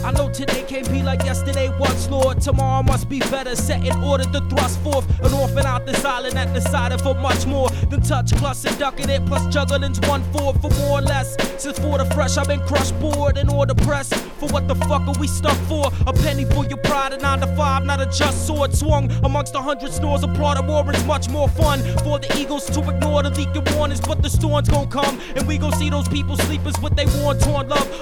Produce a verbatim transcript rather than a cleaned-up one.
I know today can't be like yesterday once, Lord. Tomorrow must be better, set in order to thrust forth an orphan out this island that decided for much more than touch, clutch, and ducking it, plus juggling's one fourth for more or less. Since for the fresh, I've been crushed, bored, and order pressed. For what the fuck are we stuck for? A penny for your pride, a nine to five, not a just sword swung amongst a hundred snores. Applaud warrants much more fun for the eagles to ignore the leaking warnings, but the storm's gon' come, and we gon' see those people sleepers with they worn, torn love.